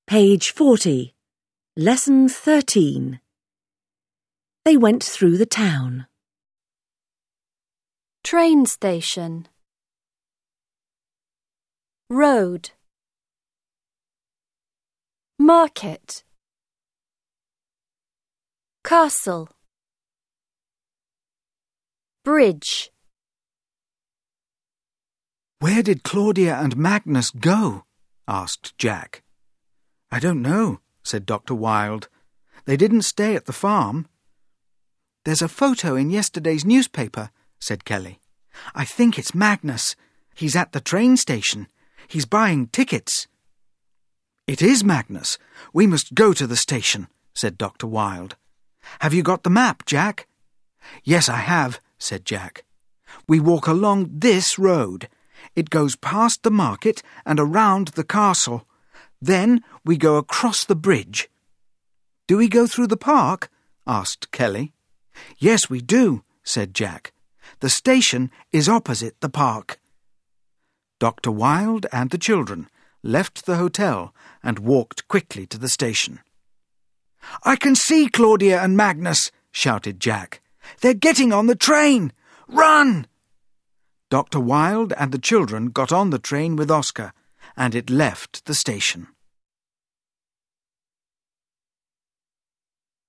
Page 40. Lesson 13. They went through the town. Train station. Road. Market. Castle. Bridge. "Where did Claudia and Magnus go?" asked Jack. "I don't know," said Dr. Wilde. "They didn't stay at the farm." "There's a photo in yesterday's newspaper," said Kelly. "I think it's Magnus. He's at the train station. He's buying tickets." "It is Magnus. We must go to the station," said Dr. Wilde. "Have you got the map, Jack?" "Yes, I have," said Jack. "We walk along this road. It goes past the market and around the castle. Then we go across the bridge." "Do we go through the park?" asked Kelly. "Yes, we do," said Jack. "The station is opposite the park." Dr. Wilde and the children left the hotel and walked quickly to the station. "I can see Claudia and Magnus," shouted Jack. "They're getting on the train! Run!" Dr. Wilde and the children got on the train with Oscar, and it left the station.